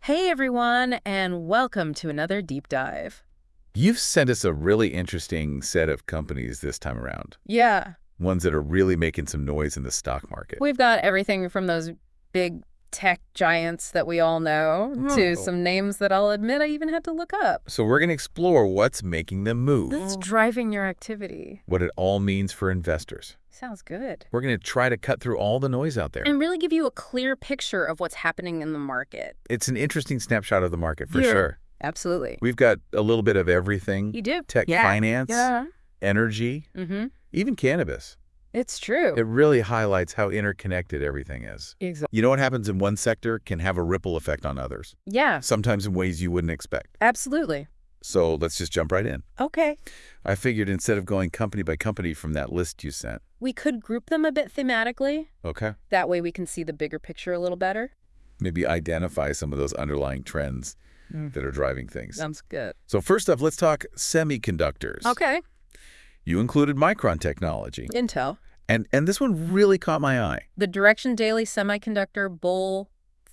Hey everyone, and welcome to another deep dive. You've sent us a really interesting set of companies this time around. Yeah, Ones that are really making some noise in the stock market. we've got everything from those big tech giants that we all know to some names that I'll admit I even had to look up. So we're going to explore what's making them move. That's driving your activity. What it all means for investors. Sounds good. We're going to try to cut through all the noise out there. And really give you a clear picture of what's happening in the market. It's an interesting snapshot of the market for Yeah. sure. Absolutely. We've got a little bit of everything. You do. Tech Yeah. finance, Yeah. energy, even cannabis. It's true. It really highlights how interconnected everything is. Exactly. You know what happens in one sector can have a ripple effect on others, Yeah, sometimes in ways you wouldn't expect. absolutely. So let's just jump right in. Okay. I figured instead of going company by company from that list you sent. We could group them a bit thematically. Okay. That way we can see the bigger picture a little better. Maybe identify some of those underlying trends that are driving things. Sounds good. So first up, let's talk semiconductors. Okay. You included Micron Technology. Intel. And this one really caught my eye. The Direction Daily Semiconductor Bull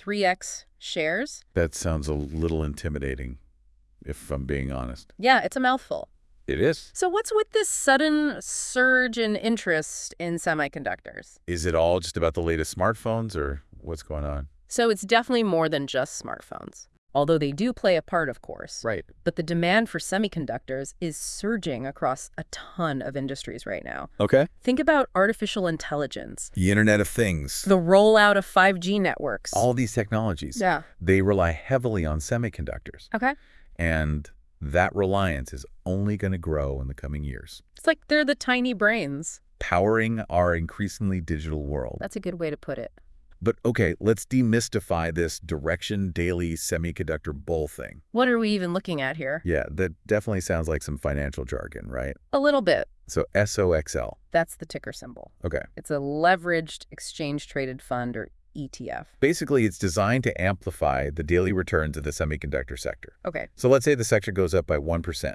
3X shares. That sounds a little intimidating, if I'm being honest. Yeah, it's a mouthful. It is. So what's with this sudden surge in interest in semiconductors? Is it all just about the latest smartphones or what's going on? So it's definitely more than just smartphones. Although they do play a part, of course. Right. But the demand for semiconductors is surging across a ton of industries right now. Okay. Think about artificial intelligence, The Internet of Things. the rollout of 5G networks. All these technologies. Yeah. They rely heavily on semiconductors. Okay. And that reliance is only going to grow in the coming years, It's like they're the tiny brains. powering our increasingly digital world. That's a good way to put it. But okay, let's demystify this Direction Daily Semiconductor Bull thing. What are we even looking at here? Yeah, that definitely sounds like some financial jargon, right? A little bit. So SOXL. That's the ticker symbol. Okay. It's a leveraged exchange-traded fund, or ETF. Basically, it's designed to amplify the daily returns of the semiconductor sector. Okay. So let's say the sector goes up by 1%.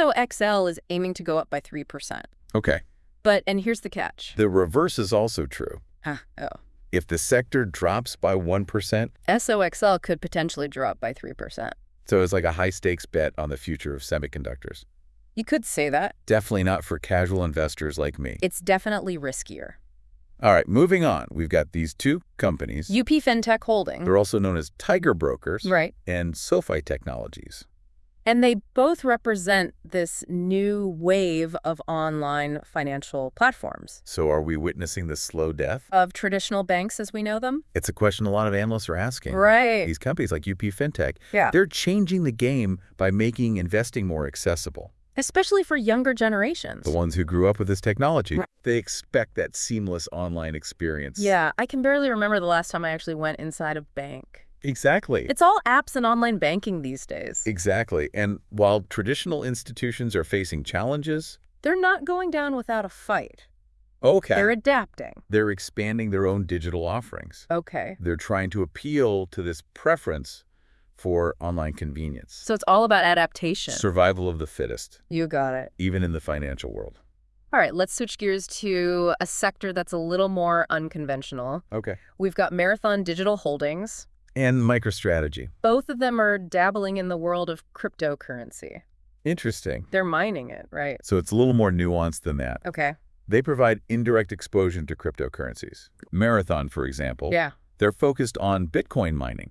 SOXL is aiming to go up by 3%. Okay. But, and here's the catch. The reverse is also true. Oh. If the sector drops by 1%, SOXL could potentially drop by 3%. so it's like a high-stakes bet on the future of semiconductors. You could say that. Definitely not for casual investors like me. It's definitely riskier. All right, moving on. We've got these two companies. UP Fintech Holding. They're also known as Tiger Brokers Right. and SoFi Technologies. And they both represent this new wave of online financial platforms, So are we witnessing the slow death? of traditional banks as we know them. It's a question a lot of analysts are asking. Right. These companies like UP Fintech, Yeah. they're changing the game by making investing more accessible. Especially for younger generations. The ones who grew up with this technology, Right. they expect that seamless online experience. Yeah, I can barely remember the last time I actually went inside a bank. Exactly. It's all apps and online banking these days. Exactly. And while traditional institutions are facing challenges, They're not going down without a fight. okay, They're adapting. they're expanding their own digital offerings. Okay. They're trying to appeal to this preference for online convenience. So it's all about adaptation. Survival of the fittest, You got it. even in the financial world. All right, let's switch gears to a sector that's a little more unconventional. Okay. We've got Marathon Digital Holdings. And MicroStrategy. Both of them are dabbling in the world of cryptocurrency. Interesting. They're mining it, right? So it's a little more nuanced than that. Okay. They provide indirect exposure to cryptocurrencies. Marathon, for example, Yeah. they're focused on Bitcoin mining.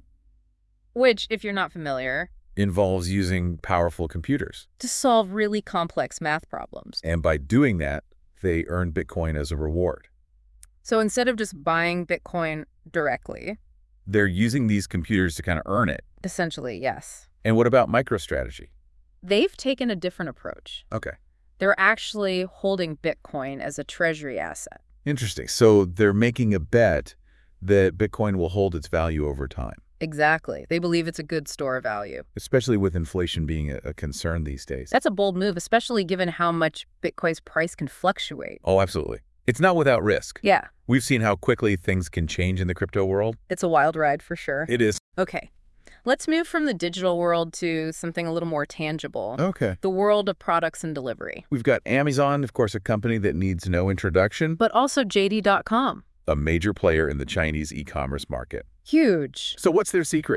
Which, if you're not familiar, Involves using powerful computers. to solve really complex math problems. And by doing that, they earn Bitcoin as a reward. So instead of just buying Bitcoin directly, They're using these computers to kind of earn it. essentially, yes, And what about MicroStrategy? they've taken a different approach. Okay. They're actually holding Bitcoin as a treasury asset. Interesting. So they're making a bet that Bitcoin will hold its value over time, Exactly. They believe it's a good store of value. especially with inflation being a concern these days. That's a bold move, especially given how much Bitcoin's price can fluctuate. Oh, absolutely. It's not without risk. Yeah, We've seen how quickly things can change in the crypto world. it's a wild ride for sure. It is. Okay, let's move from the digital world to something a little more tangible. Okay. The world of products and delivery. We've got Amazon, of course, a company that needs no introduction, But also JD.com. a major player in the Chinese e-commerce market. Huge. So what's their secret?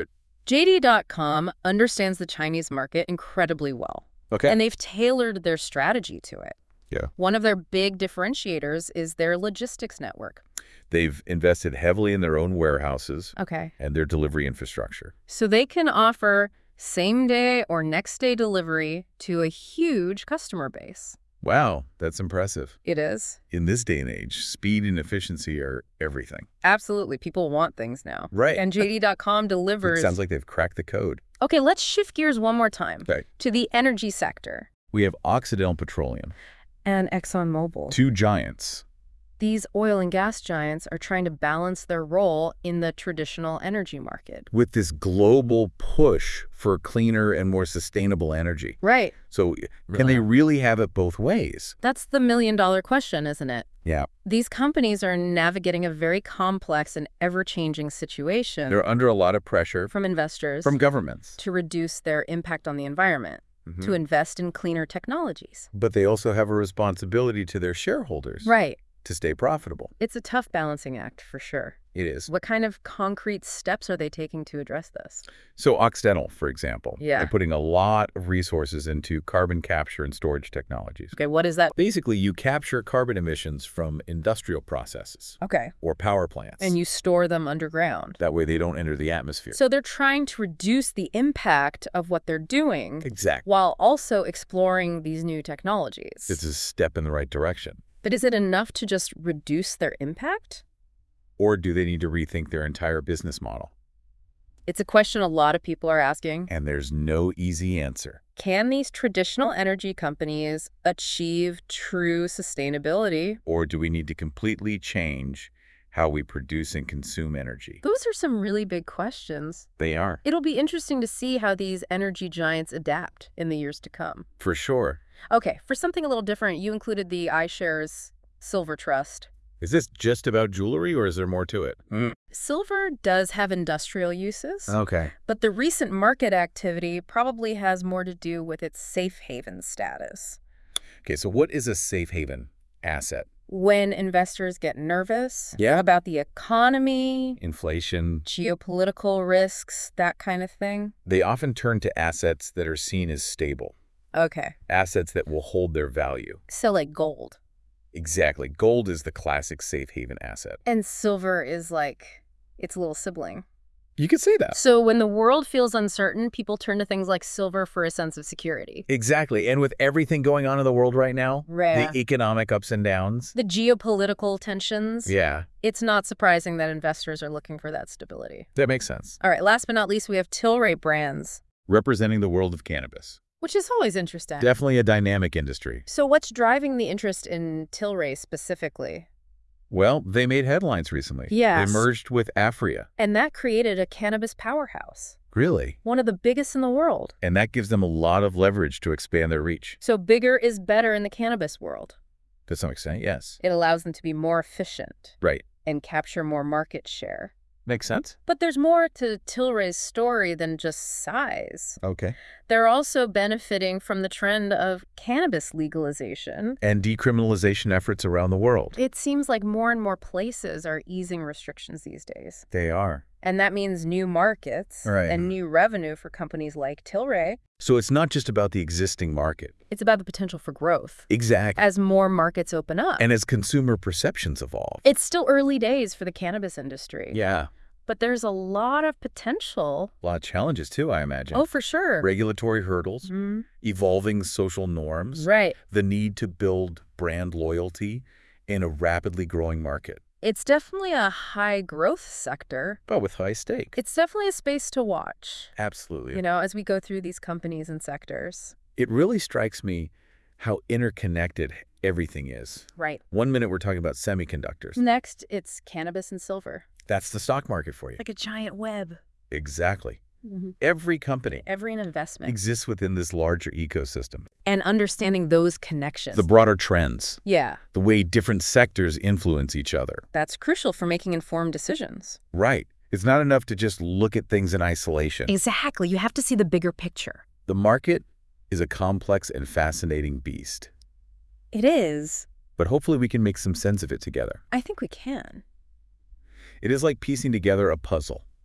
JD.com understands the Chinese market incredibly well, Okay. and they've tailored their strategy to it. Yeah. One of their big differentiators is their logistics network. They've invested heavily in their own warehouses Okay. and their delivery infrastructure. So they can offer same-day or next-day delivery to a huge customer base. Wow, that's impressive. It is. In this day and age, speed and efficiency are everything. Absolutely. People want things now. Right. And JD.com It delivers. sounds like they've cracked the code. Okay, let's shift gears one more time Okay. to the energy sector We have Occidental Petroleum, and ExxonMobil. two giants. These oil and gas giants are trying to balance their role in the traditional energy market. With this global push for cleaner and more sustainable energy. Right. So can they really have it both ways? That's the million-dollar question, isn't it? Yeah. These companies are navigating a very complex and ever-changing situation They're under a lot of pressure from investors from governments. to reduce their impact on the environment, to invest in cleaner technologies. But they also have a responsibility to their shareholders Right. to stay profitable. It's a tough balancing act, for sure. It is. What kind of concrete steps are they taking to address this? So Occidental, for example, Yeah. they're putting a lot of resources into carbon capture and storage technologies. Okay, what is that? Basically, you capture carbon emissions from industrial processes Okay. or power plants. And you store them underground. That way they don't enter the atmosphere. So they're trying to reduce the impact of what they're doing Exactly. while also exploring these new technologies. It's a step in the right direction. But is it enough to just reduce their impact? Or do they need to rethink their entire business model? It's a question a lot of people are asking. And there's no easy answer. Can these traditional energy companies achieve true sustainability? Or do we need to completely change how we produce and consume energy? Those are some really big questions. They are. It'll be interesting to see how these energy giants adapt in the years to come. For sure. Okay, for something a little different, you included the iShares Silver Trust. Is this just about jewelry or is there more to it? Silver does have industrial uses, Okay. but the recent market activity probably has more to do with its safe haven status. Okay, so what is a safe haven asset? When investors get nervous Yeah. about the economy, Inflation. geopolitical risks, that kind of thing. They often turn to assets that are seen as stable, Okay, assets that will hold their value. so like gold. Exactly. Gold is the classic safe haven asset. And silver is like its little sibling. You could say that. So when the world feels uncertain, people turn to things like silver for a sense of security. Exactly. And with everything going on in the world right now, Right. the economic ups and downs. The geopolitical tensions, Yeah, it's not surprising that investors are looking for that stability. that makes sense. All right, last but not least, we have Tilray Brands, Representing the world of cannabis. which is always interesting. Definitely a dynamic industry. So what's driving the interest in Tilray specifically? Well, they made headlines recently. Yes. They merged with Afria. And that created a cannabis powerhouse, Really? one of the biggest in the world. And that gives them a lot of leverage to expand their reach. So bigger is better in the cannabis world. To some extent, yes. It allows them to be more efficient Right. and capture more market share. Makes sense. But there's more to Tilray's story than just size. Okay. They're also benefiting from the trend of cannabis legalization. And decriminalization efforts around the world. It seems like more and more places are easing restrictions these days. They are. And that means new markets Right. and new revenue for companies like Tilray. So it's not just about the existing market. It's about the potential for growth Exactly. as more markets open up. And as consumer perceptions evolve. It's still early days for the cannabis industry. Yeah. But there's a lot of potential. A lot of challenges too, I imagine. Oh, for sure. Regulatory hurdles, Mhm. evolving social norms, Right. the need to build brand loyalty in a rapidly growing market, It's definitely a high growth sector. but with high stake. It's definitely a space to watch, Absolutely. you know, as we go through these companies and sectors. It really strikes me how interconnected everything is. Right. 1 minute we're talking about semiconductors. Next, it's cannabis and silver. That's the stock market for you. Like a giant web. Exactly. Every company Every investment. exists within this larger ecosystem. And understanding those connections. The broader trends, Yeah, the way different sectors influence each other. that's crucial for making informed decisions. Right. It's not enough to just look at things in isolation. Exactly. You have to see the bigger picture. The market is a complex and fascinating beast. It is. But hopefully we can make some sense of it together. I think we can. It is like piecing together a puzzle.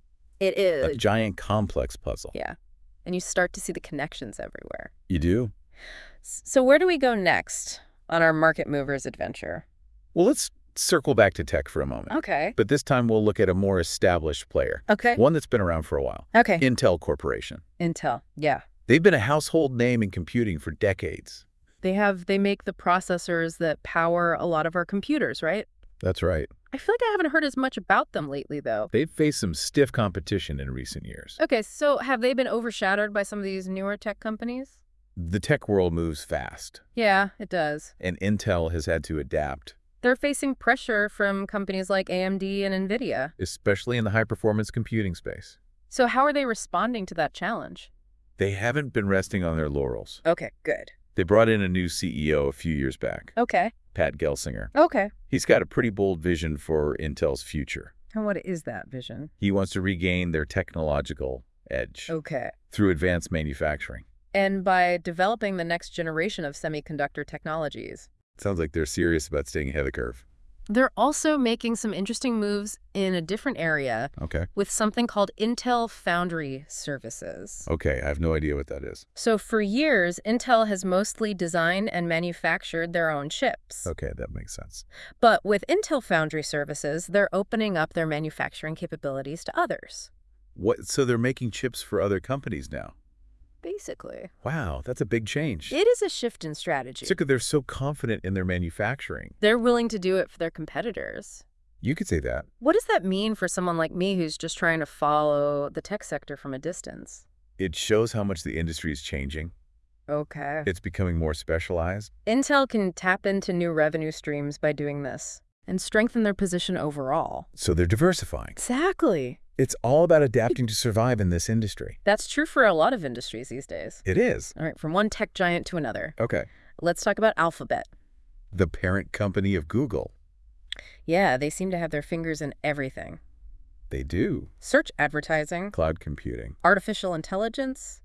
It A is. giant complex puzzle. Yeah. And you start to see the connections everywhere. You do? So where do we go next on our market movers adventure? Well, let's circle back to tech for a moment. Okay. But this time we'll look at a more established player. Okay. One that's been around for a while. Okay. Intel Corporation. Intel. Yeah. They've been a household name in computing for decades. They make the processors that power a lot of our computers, right? That's right. I feel like I haven't heard as much about them lately, though. They've faced some stiff competition in recent years. Okay, so have they been overshadowed by some of these newer tech companies? The tech world moves fast, Yeah, it does. and Intel has had to adapt, They're facing pressure from companies like AMD and NVIDIA. especially in the high-performance computing space. So how are they responding to that challenge? They haven't been resting on their laurels. Okay, good. They brought in a new CEO a few years back, Okay. Pat Gelsinger. Okay. He's got a pretty bold vision for Intel's future. And what is that vision? He wants to regain their technological edge Okay. through advanced manufacturing. And by developing the next generation of semiconductor technologies. Sounds like they're serious about staying ahead of the curve. They're also making some interesting moves in a different area Okay. with something called Intel Foundry Services. Okay, I have no idea what that is. So for years, Intel has mostly designed and manufactured their own chips. Okay, that makes sense. But with Intel Foundry Services, they're opening up their manufacturing capabilities to others. So they're making chips for other companies now? Basically. Wow, that's a big change. It is a shift in strategy. So they're so confident in their manufacturing. They're willing to do it for their competitors. You could say that. What does that mean for someone like me who's just trying to follow the tech sector from a distance? It shows how much the industry is changing. Okay. It's becoming more specialized. Intel can tap into new revenue streams by doing this and strengthen their position overall. So they're diversifying. Exactly. It's all about adapting to survive in this industry. That's true for a lot of industries these days. It is. All right, from one tech giant to another. Okay. Let's talk about Alphabet. The parent company of Google. Yeah, they seem to have their fingers in everything. They do. Search advertising, Cloud computing. artificial intelligence,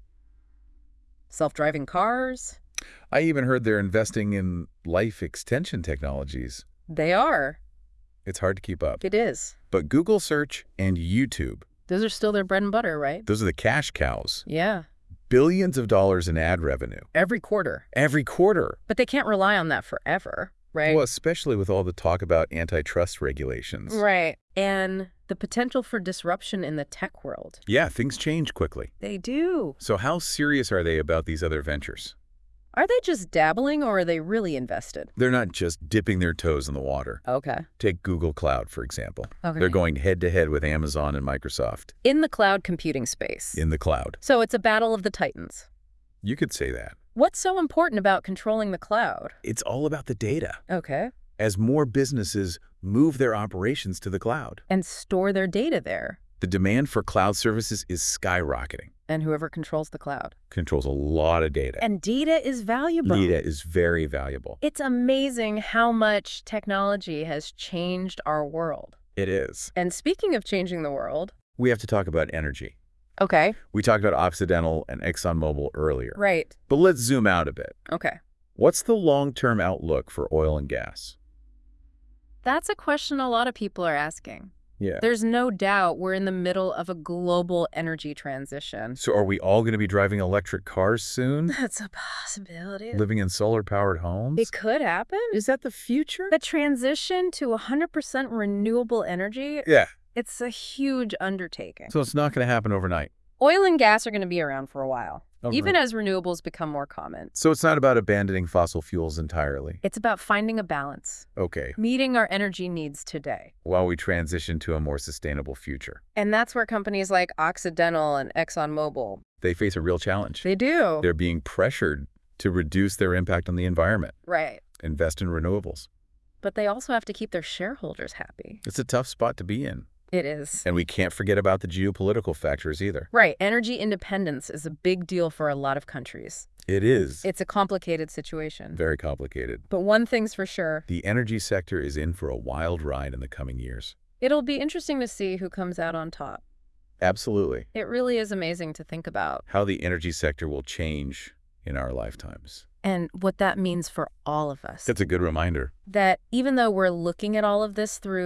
self-driving cars. I even heard they're investing in life extension technologies. They are. It's hard to keep up. It is. But Google Search and YouTube, Those are still their bread and butter, right? those are the cash cows. Yeah. Billions of dollars in ad revenue. Every quarter. Every quarter. But they can't rely on that forever, right? Well, especially with all the talk about antitrust regulations. Right. And the potential for disruption in the tech world. Yeah, things change quickly. They do. So how serious are they about these other ventures? Are they just dabbling or are they really invested? They're not just dipping their toes in the water. Okay. Take Google Cloud, for example. Okay. They're going head-to-head with Amazon and Microsoft In the cloud computing space. in the cloud. So it's a battle of the titans. You could say that. What's so important about controlling the cloud? It's all about the data. Okay. As more businesses move their operations to the cloud, And store their data there. the demand for cloud services is skyrocketing. And whoever controls the cloud. Controls a lot of data. And data is valuable. Data is very valuable. It's amazing how much technology has changed our world. It is. And speaking of changing the world. We have to talk about energy. Okay. We talked about Occidental and ExxonMobil earlier. Right. But let's zoom out a bit. Okay. What's the long-term outlook for oil and gas? That's a question a lot of people are asking. Yeah. There's no doubt we're in the middle of a global energy transition. So are we all going to be driving electric cars soon? That's a possibility. Living in solar-powered homes? It could happen. Is that the future? The transition to 100% renewable energy, Yeah. it's a huge undertaking. So it's not going to happen overnight. Oil and gas are going to be around for a while, Oh, even really? as renewables become more common. So it's not about abandoning fossil fuels entirely. It's about finding a balance, Okay. meeting our energy needs today. While we transition to a more sustainable future. And that's where companies like Occidental and ExxonMobil, They face a real challenge. they do. They're being pressured to reduce their impact on the environment, Right. invest in renewables. But they also have to keep their shareholders happy. It's a tough spot to be in. It is. And we can't forget about the geopolitical factors either. Right. Energy independence is a big deal for a lot of countries. It is It's a complicated situation. very complicated. But one thing's for sure, The energy sector is in for a wild ride in the coming years. it'll be interesting to see who comes out on top. Absolutely. It really is amazing to think about. How the energy sector will change in our lifetimes. And what that means for all of us. That's a good reminder. That even though we're looking at all of this through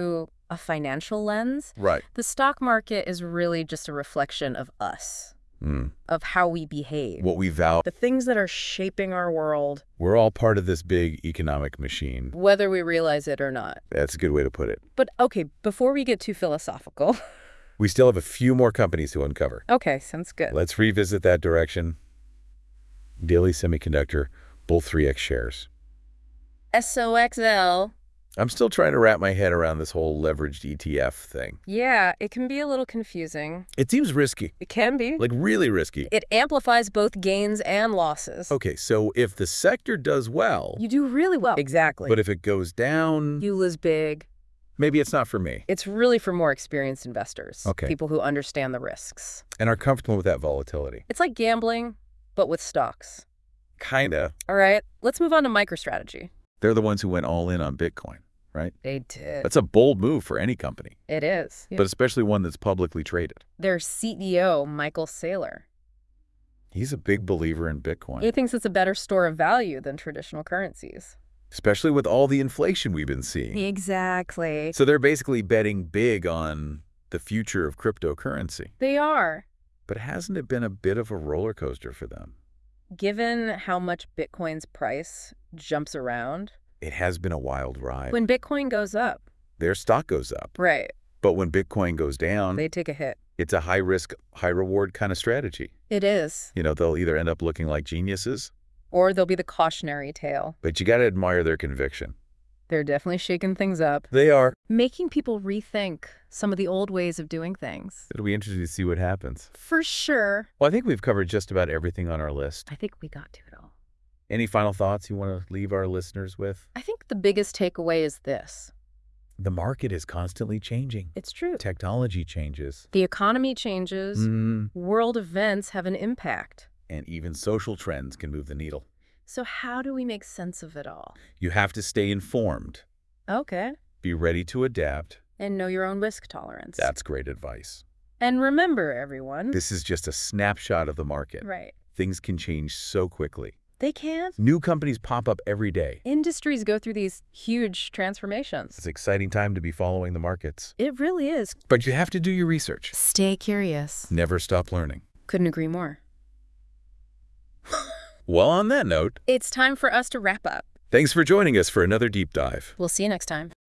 a financial lens, Right. the stock market is really just a reflection of us, of how we behave. What we vow. The things that are shaping our world, We're all part of this big economic machine. whether we realize it or not. That's a good way to put it. But okay, before we get too philosophical. We still have a few more companies to uncover. Okay, sounds good. Let's revisit that direction. Daily Semiconductor, Bull 3X shares. SOXL. I'm still trying to wrap my head around this whole leveraged ETF thing. Yeah, it can be a little confusing. It seems risky, It can be. like really risky. It amplifies both gains and losses. Okay, so if the sector does well, You do really well. Exactly. but if it goes down, you lose big. maybe it's not for me. It's really for more experienced investors. Okay. People who understand the risks. And are comfortable with that volatility. It's like gambling, but with stocks. Kinda. All right, let's move on to MicroStrategy. They're the ones who went all in on Bitcoin, right? They did. That's a bold move for any company, It is. but especially one that's publicly traded. Their CEO, Michael Saylor, He's a big believer in Bitcoin, he thinks it's a better store of value than traditional currencies. especially with all the inflation we've been seeing. Exactly. So they're basically betting big on the future of cryptocurrency. They are. But hasn't it been a bit of a roller coaster for them? Given how much Bitcoin's price jumps around, It has been a wild ride. when Bitcoin goes up, Their stock goes up. right, But when Bitcoin goes down, they take a hit. it's a high-risk, high-reward kind of strategy. It is. You know, they'll either end up looking like geniuses, Or they'll be the cautionary tale. but you got to admire their conviction. They're definitely shaking things up, They are. making people rethink some of the old ways of doing things. It'll be interesting to see what happens. For sure. Well, I think we've covered just about everything on our list. I think we got to it all. Any final thoughts you want to leave our listeners with? I think the biggest takeaway is this. The market is constantly changing. It's true. Technology changes. The economy changes. Mm, World events have an impact. and even social trends can move the needle. So how do we make sense of it all? You have to stay informed, Okay. be ready to adapt. And know your own risk tolerance. That's great advice. And remember, everyone. This is just a snapshot of the market. Right. Things can change so quickly. They can. New companies pop up every day. Industries go through these huge transformations. It's an exciting time to be following the markets. It really is. But you have to do your research. Stay curious. Never stop learning. Couldn't agree more. Well, on that note, It's time for us to wrap up. thanks for joining us for another deep dive. We'll see you next time.